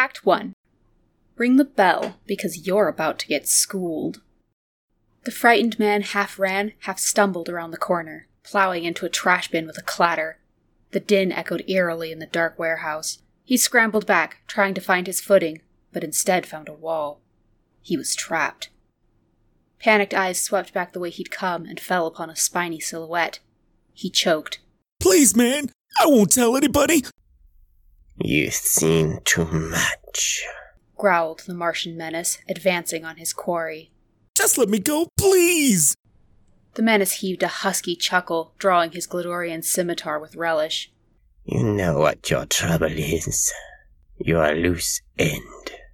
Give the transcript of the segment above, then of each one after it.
Act 1. Ring the bell, because you're about to get schooled. The frightened man half ran, half stumbled around the corner, plowing into a trash bin with a clatter. The din echoed eerily in the dark warehouse. He scrambled back, trying to find his footing, but instead found a wall. He was trapped. Panicked eyes swept back the way he'd come and fell upon a spiny silhouette. He choked. Please, man, I won't tell anybody. You've seen too much, growled the Martian menace, advancing on his quarry. Just let me go, please! The menace heaved a husky chuckle, drawing his Glidorian scimitar with relish. You know what your trouble is. You're a loose end.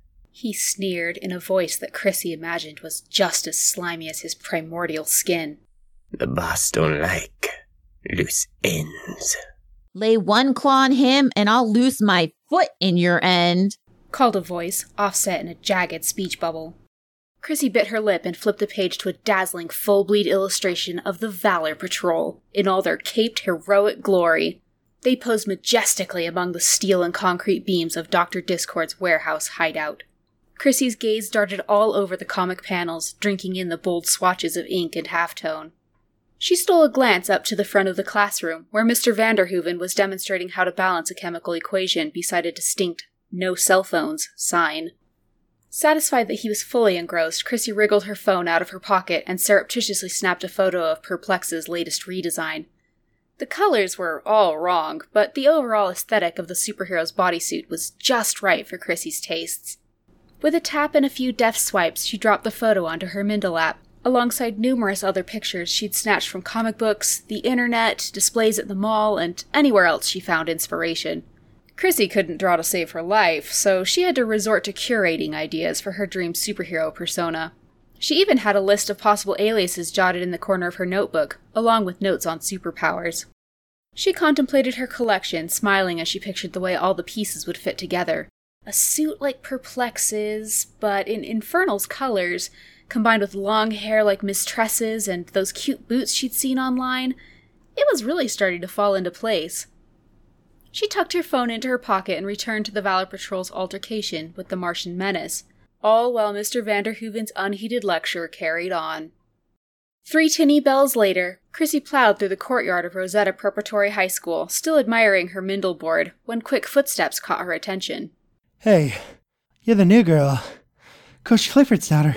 He sneered in a voice that Chrissy imagined was just as slimy as his primordial skin. The boss don't like loose ends. Lay one claw on him and I'll loose my foot in your end, called a voice, offset in a jagged speech bubble. Chrissy bit her lip and flipped the page to a dazzling full-bleed illustration of the Valor Patrol, in all their caped heroic glory. They posed majestically among the steel and concrete beams of Dr. Discord's warehouse hideout. Chrissy's gaze darted all over the comic panels, drinking in the bold swatches of ink and halftone. She stole a glance up to the front of the classroom, where Mr. Vanderhooven was demonstrating how to balance a chemical equation beside a distinct "no cell phones" sign. Satisfied that he was fully engrossed, Chrissy wriggled her phone out of her pocket and surreptitiously snapped a photo of Perplex's latest redesign. The colors were all wrong, but the overall aesthetic of the superhero's bodysuit was just right for Chrissy's tastes. With a tap and a few deft swipes, she dropped the photo onto her Mindle app, alongside numerous other pictures she'd snatched from comic books, the internet, displays at the mall, and anywhere else she found inspiration. Chrissy couldn't draw to save her life, so she had to resort to curating ideas for her dream superhero persona. She even had a list of possible aliases jotted in the corner of her notebook, along with notes on superpowers. She contemplated her collection, smiling as she pictured the way all the pieces would fit together. A suit like Perplex's, but in Infernal's colors, combined with long hair like Miss Tress's and those cute boots she'd seen online. It was really starting to fall into place. She tucked her phone into her pocket and returned to the Valor Patrol's altercation with the Martian menace, all while Mr. Vanderhooven's unheeded lecture carried on. 3 tinny bells later, Chrissy plowed through the courtyard of Rosetta Preparatory High School, still admiring her Mindle board, when quick footsteps caught her attention. Hey, you're the new girl. Coach Clifford's daughter,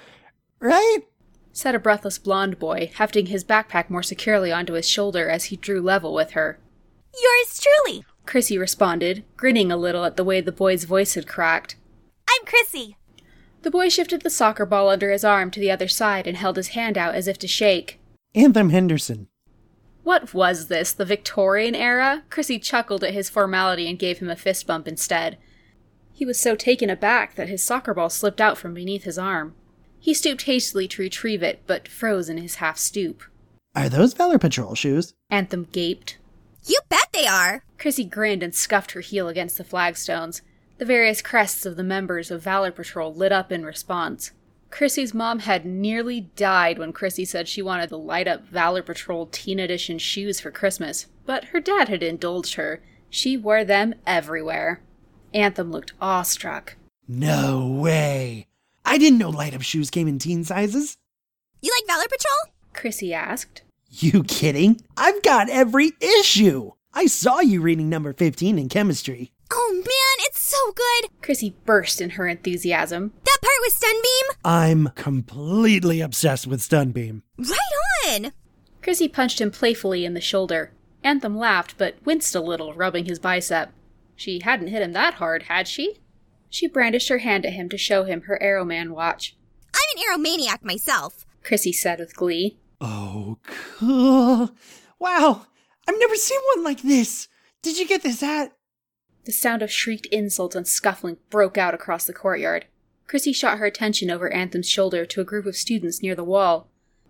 right? Said a breathless blonde boy, hefting his backpack more securely onto his shoulder as he drew level with her. Yours truly, Chrissy responded, grinning a little at the way the boy's voice had cracked. I'm Chrissy. The boy shifted the soccer ball under his arm to the other side and held his hand out as if to shake. Anthem Henderson. What was this, the Victorian era? Chrissy chuckled at his formality and gave him a fist bump instead. He was so taken aback that his soccer ball slipped out from beneath his arm. He stooped hastily to retrieve it, but froze in his half-stoop. Are those Valor Patrol shoes? Anthem gaped. You bet they are! Chrissy grinned and scuffed her heel against the flagstones. The various crests of the members of Valor Patrol lit up in response. Chrissy's mom had nearly died when Chrissy said she wanted the light-up Valor Patrol Teen Edition shoes for Christmas, but her dad had indulged her. She wore them everywhere. Anthem looked awestruck. No way! I didn't know light-up shoes came in teen sizes. You like Valor Patrol? Chrissy asked. You kidding? I've got every issue! I saw you reading number 15 in chemistry. Oh man, it's so good! Chrissy burst in her enthusiasm. That part with Sunbeam? I'm completely obsessed with Sunbeam. Right on! Chrissy punched him playfully in the shoulder. Anthem laughed, but winced a little, rubbing his bicep. She hadn't hit him that hard, had she? She brandished her hand at him to show him her Aeroman watch. I'm an aeromaniac myself, Chrissy said with glee. Oh, cool. Wow, I've never seen one like this. Did you get this at? The sound of shrieked insults and scuffling broke out across the courtyard. Chrissy shot her attention over Anthem's shoulder to a group of students near the wall.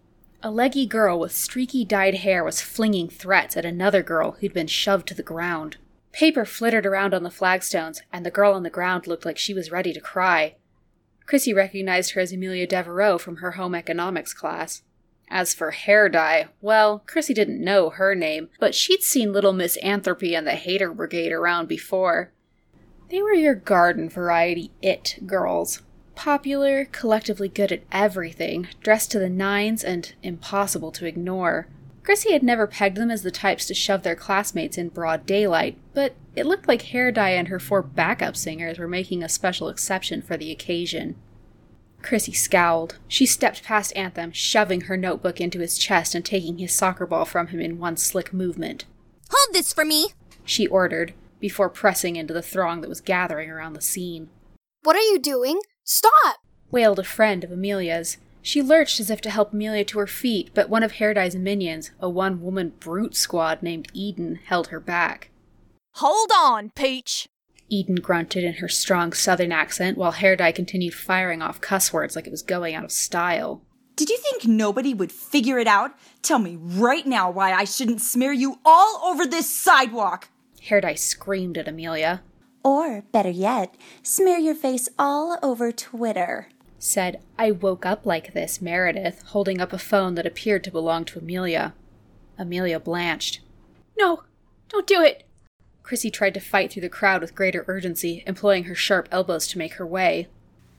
A leggy girl with streaky dyed hair was flinging threats at another girl who'd been shoved to the ground. Paper flittered around on the flagstones, and the girl on the ground looked like she was ready to cry. Chrissy recognized her as Amelia Devereaux from her home economics class. As for Hair Dye, well, Chrissy didn't know her name, but she'd seen Little Miss Anthropy and the Hater Brigade around before. They were your garden variety it girls. Popular, collectively good at everything, dressed to the nines, and impossible to ignore. Chrissy had never pegged them as the types to shove their classmates in broad daylight, but it looked like Hair Dye and her 4 backup singers were making a special exception for the occasion. Chrissy scowled. She stepped past Anthem, shoving her notebook into his chest and taking his soccer ball from him in one slick movement. Hold this for me, she ordered, before pressing into the throng that was gathering around the scene. What are you doing? Stop! Wailed a friend of Amelia's. She lurched as if to help Amelia to her feet, but one of Hair Dye's minions, a one-woman brute squad named Eden, held her back. Hold on, Peach! Eden grunted in her strong southern accent while Hair Dye continued firing off cuss words like it was going out of style. Did you think nobody would figure it out? Tell me right now why I shouldn't smear you all over this sidewalk! Hair Dye screamed at Amelia. Or, better yet, smear your face all over Twitter, said I Woke Up Like This Meredith, holding up a phone that appeared to belong to Amelia. Amelia blanched. No, don't do it! Chrissy tried to fight through the crowd with greater urgency, employing her sharp elbows to make her way.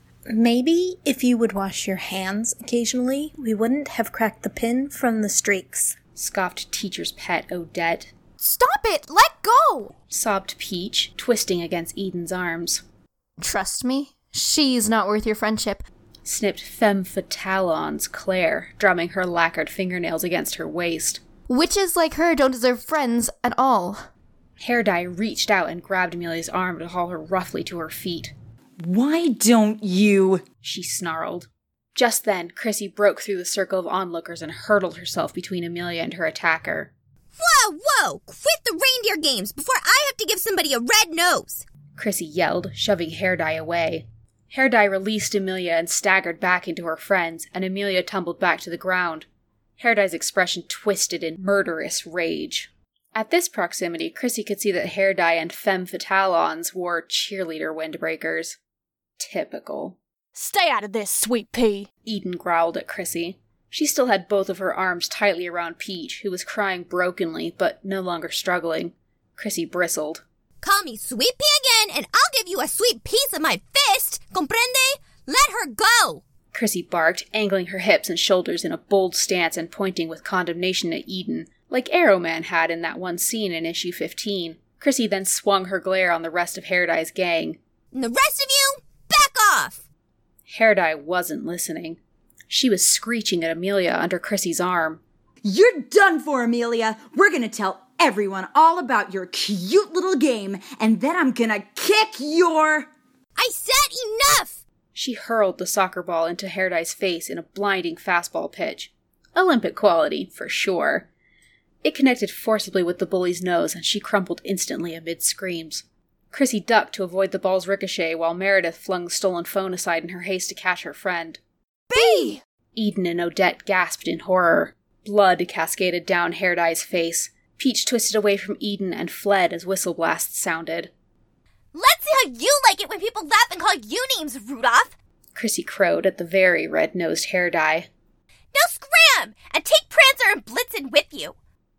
Maybe if you would wash your hands occasionally, we wouldn't have cracked the pin from the streaks, scoffed teacher's pet Odette. Stop it! Let go! Sobbed Peach, twisting against Eden's arms. Trust me, she's not worth your friendship. Snipped femme fatale's Claire, drumming her lacquered fingernails against her waist. Witches like her don't deserve friends at all. Hair Dye reached out and grabbed Amelia's arm to haul her roughly to her feet. Why don't you? She snarled. Just then, Chrissy broke through the circle of onlookers and hurled herself between Amelia and her attacker. Whoa! Quit the reindeer games before I have to give somebody a red nose! Chrissy yelled, shoving Hair Dye away. Hair Dye released Amelia and staggered back into her friends, and Amelia tumbled back to the ground. Hair Dye's expression twisted in murderous rage. At this proximity, Chrissy could see that Hair Dye and femme fatale's wore cheerleader windbreakers. Typical. Stay out of this, sweet pea, Eden growled at Chrissy. She still had both of her arms tightly around Peach, who was crying brokenly, but no longer struggling. Chrissy bristled. Call me Sweet Pea again, and I'll give you a sweet piece of my fist! Comprende? Let her go! Chrissy barked, angling her hips and shoulders in a bold stance and pointing with condemnation at Eden, like Arrowman had in that one scene in issue 15. Chrissy then swung her glare on the rest of Hair Dye's gang. And the rest of you, back off! Hair Dye wasn't listening. She was screeching at Amelia under Chrissy's arm. You're done for, Amelia. We're gonna tell everyone all about your cute little game, and then I'm gonna kick your... I said enough! She hurled the soccer ball into Hair Dye's face in a blinding fastball pitch. Olympic quality, for sure. It connected forcibly with the bully's nose, and she crumpled instantly amid screams. Chrissy ducked to avoid the ball's ricochet while Meredith flung the stolen phone aside in her haste to catch her friend. B! Eden and Odette gasped in horror. Blood cascaded down Hair Dye's face. Peach twisted away from Eden and fled as whistle blasts sounded. Let's see how you like it when people laugh and call you names, Rudolph! Chrissy crowed at the very red-nosed Hair Dye. Now scram! And take Prancer and Blitzen with you!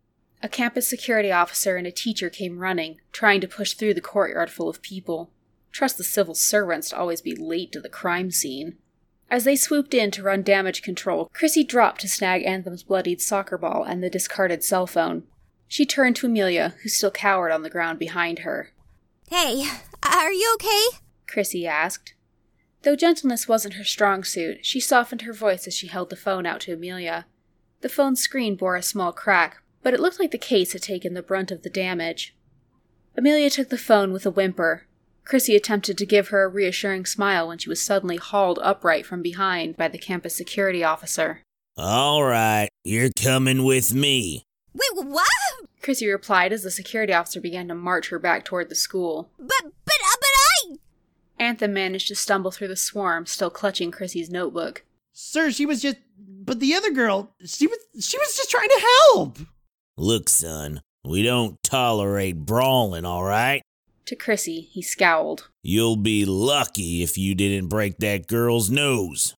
A campus security officer and a teacher came running, trying to push through the courtyard full of people. Trust the civil servants to always be late to the crime scene. As they swooped in to run damage control, Chrissy dropped to snag Anthem's bloodied soccer ball and the discarded cell phone. She turned to Amelia, who still cowered on the ground behind her. Hey, are you okay? Chrissy asked. Though gentleness wasn't her strong suit, she softened her voice as she held the phone out to Amelia. The phone's screen bore a small crack, but it looked like the case had taken the brunt of the damage. Amelia took the phone with a whimper. Chrissy attempted to give her a reassuring smile when she was suddenly hauled upright from behind by the campus security officer. All right, you're coming with me. Wait, what? Chrissy replied as the security officer began to march her back toward the school. But I... Anthem managed to stumble through the swarm, still clutching Chrissy's notebook. Sir, she was just... But the other girl, she was just trying to help. Look, son, we don't tolerate brawling, all right? To Chrissy, he scowled. You'll be lucky if you didn't break that girl's nose.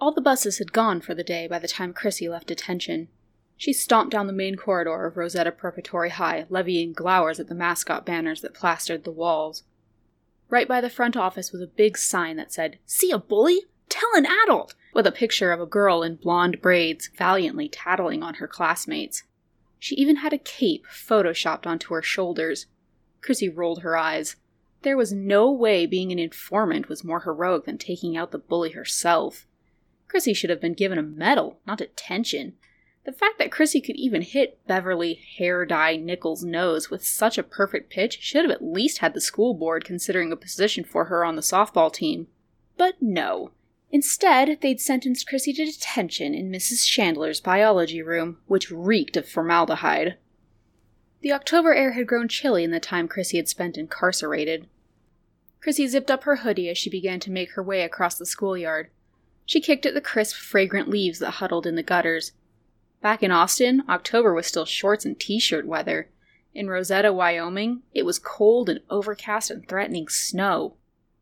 All the buses had gone for the day by the time Chrissy left detention. She stomped down the main corridor of Rosetta Preparatory High, levying glowers at the mascot banners that plastered the walls. Right by the front office was a big sign that said, "See a bully? Tell an adult!" with a picture of a girl in blonde braids valiantly tattling on her classmates. She even had a cape photoshopped onto her shoulders. Chrissy rolled her eyes. There was no way being an informant was more heroic than taking out the bully herself. Chrissy should have been given a medal, not detention. The fact that Chrissy could even hit Beverly Hair Dye Nichols' nose with such a perfect pitch should have at least had the school board considering a position for her on the softball team. But no. Instead, they'd sentenced Chrissy to detention in Mrs. Chandler's biology room, which reeked of formaldehyde. The October air had grown chilly in the time Chrissy had spent incarcerated. Chrissy zipped up her hoodie as she began to make her way across the schoolyard. She kicked at the crisp, fragrant leaves that huddled in the gutters. Back in Austin, October was still shorts and t-shirt weather. In Rosetta, Wyoming, it was cold and overcast and threatening snow.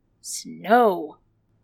Snow!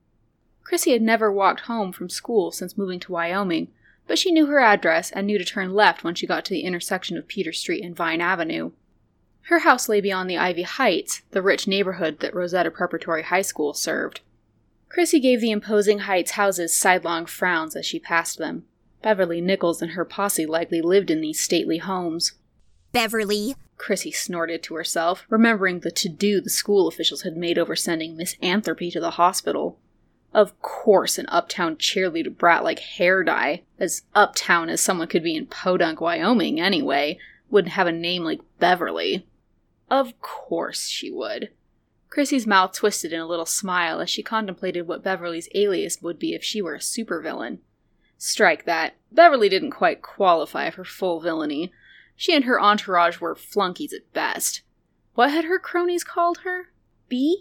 Chrissy had never walked home from school since moving to Wyoming, but she knew her address and knew to turn left when she got to the intersection of Peter Street and Vine Avenue. Her house lay beyond the Ivy Heights, the rich neighborhood that Rosetta Preparatory High School served. Chrissy gave the imposing Heights houses sidelong frowns as she passed them. Beverly Nichols and her posse likely lived in these stately homes. Beverly, Chrissy snorted to herself, remembering the to-do the school officials had made over sending Miss Anthropy to the hospital. Of course an uptown cheerleader brat like Hair Dye, as uptown as someone could be in Podunk, Wyoming anyway, wouldn't have a name like Beverly. Of course she would. Chrissy's mouth twisted in a little smile as she contemplated what Beverly's alias would be if she were a supervillain. Strike that. Beverly didn't quite qualify for full villainy. She and her entourage were flunkies at best. What had her cronies called her? Bee?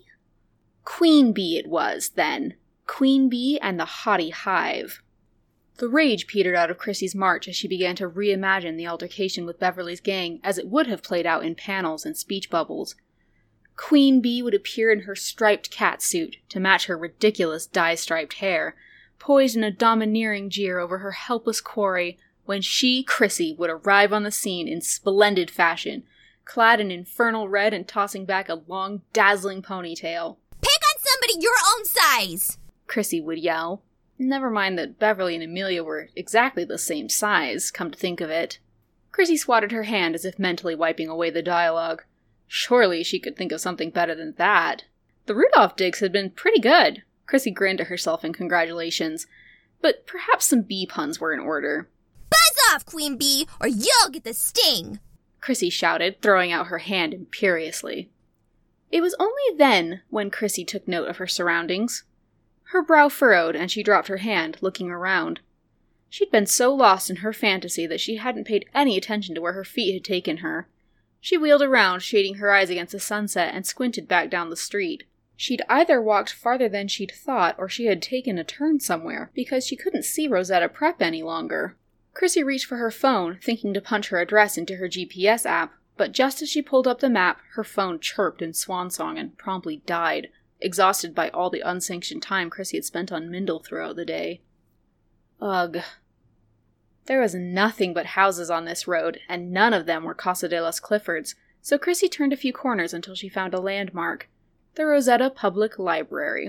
Queen Bee it was, then. Queen Bee and the Haughty Hive. The rage petered out of Chrissy's march as she began to reimagine the altercation with Beverly's gang as it would have played out in panels and speech bubbles. Queen Bee would appear in her striped catsuit to match her ridiculous dye-striped hair, poised in a domineering jeer over her helpless quarry, when she, Chrissy, would arrive on the scene in splendid fashion, clad in infernal red and tossing back a long, dazzling ponytail. "Pick on somebody your own size!" Chrissy would yell. Never mind that Beverly and Amelia were exactly the same size, come to think of it. Chrissy swatted her hand as if mentally wiping away the dialogue. Surely she could think of something better than that. The Rudolph digs had been pretty good. Chrissy grinned to herself in congratulations, but perhaps some bee puns were in order. "Buzz off, Queen Bee, or you'll get the sting!" Chrissy shouted, throwing out her hand imperiously. It was only then when Chrissy took note of her surroundings. Her brow furrowed, and she dropped her hand, looking around. She'd been so lost in her fantasy that she hadn't paid any attention to where her feet had taken her. She wheeled around, shading her eyes against the sunset, and squinted back down the street. She'd either walked farther than she'd thought, or she had taken a turn somewhere, because she couldn't see Rosetta Prep any longer. Chrissy reached for her phone, thinking to punch her address into her GPS app, but just as she pulled up the map, her phone chirped in swansong and promptly died, exhausted by all the unsanctioned time Chrissy had spent on Mindle throughout the day. Ugh. There was nothing but houses on this road, and none of them were Casa de los Cliffords, so Chrissy turned a few corners until she found a landmark. The Rosetta Public Library.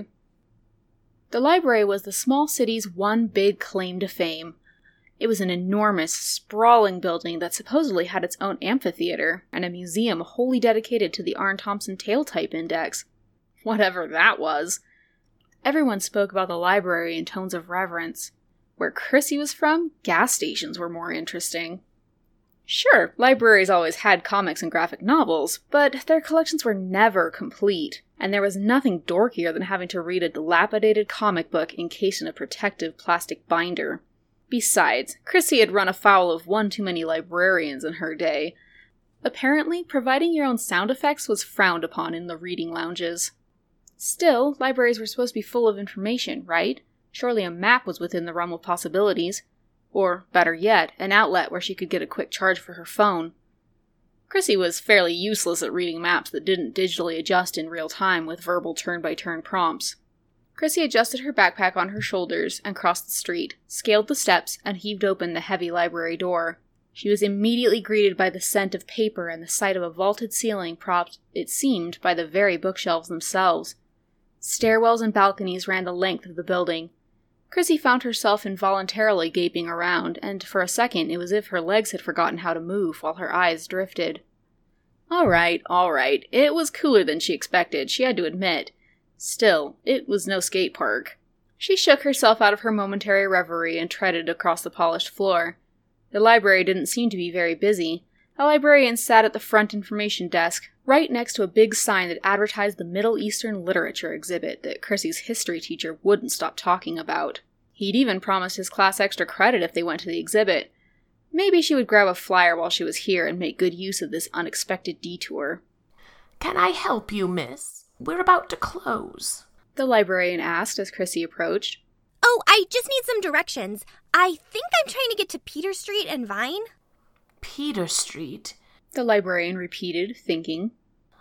The library was the small city's one big claim to fame. It was an enormous, sprawling building that supposedly had its own amphitheater, and a museum wholly dedicated to the Arne Thompson Tail-Type Index. Whatever that was. Everyone spoke about the library in tones of reverence. Where Chrissy was from, gas stations were more interesting. Sure, libraries always had comics and graphic novels, but their collections were never complete, and there was nothing dorkier than having to read a dilapidated comic book encased in a protective plastic binder. Besides, Chrissy had run afoul of one too many librarians in her day. Apparently, providing your own sound effects was frowned upon in the reading lounges. Still, libraries were supposed to be full of information, right? Surely a map was within the realm of possibilities. Or, better yet, an outlet where she could get a quick charge for her phone. Chrissy was fairly useless at reading maps that didn't digitally adjust in real time with verbal turn-by-turn prompts. Chrissy adjusted her backpack on her shoulders and crossed the street, scaled the steps, and heaved open the heavy library door. She was immediately greeted by the scent of paper and the sight of a vaulted ceiling propped, it seemed, by the very bookshelves themselves. Stairwells and balconies ran the length of the building. Chrissy found herself involuntarily gaping around, and for a second it was as if her legs had forgotten how to move while her eyes drifted. All right. It was cooler than she expected, she had to admit. Still, it was no skate park. She shook herself out of her momentary reverie and treaded across the polished floor. The library didn't seem to be very busy. A librarian sat at the front information desk, right next to a big sign that advertised the Middle Eastern literature exhibit that Chrissy's history teacher wouldn't stop talking about. He'd even promised his class extra credit if they went to the exhibit. Maybe she would grab a flyer while she was here and make good use of this unexpected detour. "Can I help you, miss? We're about to close," the librarian asked as Chrissy approached. Oh, I just need some directions. I think I'm trying to get to Peter Street and Vine. "Peter Street?" the librarian repeated, thinking.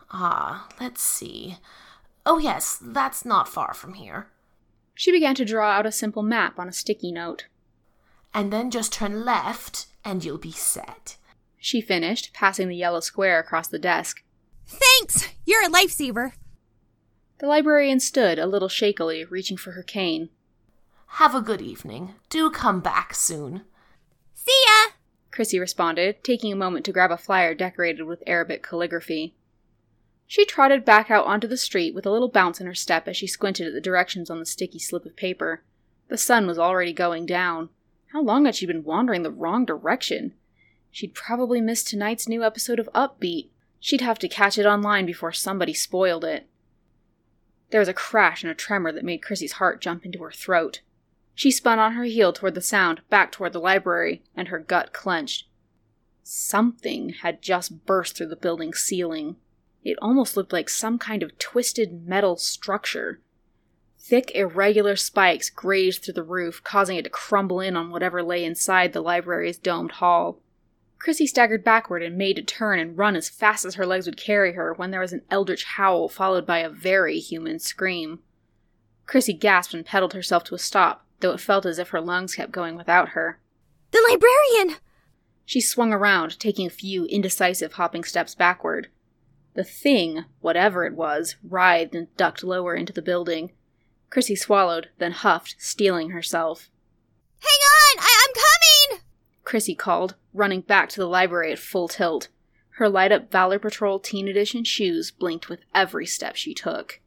Let's see. Oh yes, that's not far from here. She began to draw out a simple map on a sticky note. "And then just turn left, and you'll be set," she finished, passing the yellow square across the desk. Thanks! You're a lifesaver. The librarian stood, a little shakily, reaching for her cane. "Have a good evening. Do come back soon." "See ya!" Chrissy responded, taking a moment to grab a flyer decorated with Arabic calligraphy. She trotted back out onto the street with a little bounce in her step as she squinted at the directions on the sticky slip of paper. The sun was already going down. How long had she been wandering the wrong direction? She'd probably missed tonight's new episode of Upbeat. She'd have to catch it online before somebody spoiled it. There was a crash and a tremor that made Chrissy's heart jump into her throat. She spun on her heel toward the sound, back toward the library, and her gut clenched. Something had just burst through the building's ceiling. It almost looked like some kind of twisted metal structure. Thick, irregular spikes grazed through the roof, causing it to crumble in on whatever lay inside the library's domed hall. Chrissy staggered backward and made to turn and run as fast as her legs would carry her when there was an eldritch howl followed by a very human scream. Chrissy gasped and pedaled herself to a stop, though it felt as if her lungs kept going without her. "The librarian!" She swung around, taking a few indecisive hopping steps backward. The thing, whatever it was, writhed and ducked lower into the building. Chrissy swallowed, then huffed, steeling herself. "Hang on! I'm coming!" Chrissy called, running back to the library at full tilt. Her light-up Valor Patrol Teen Edition shoes blinked with every step she took.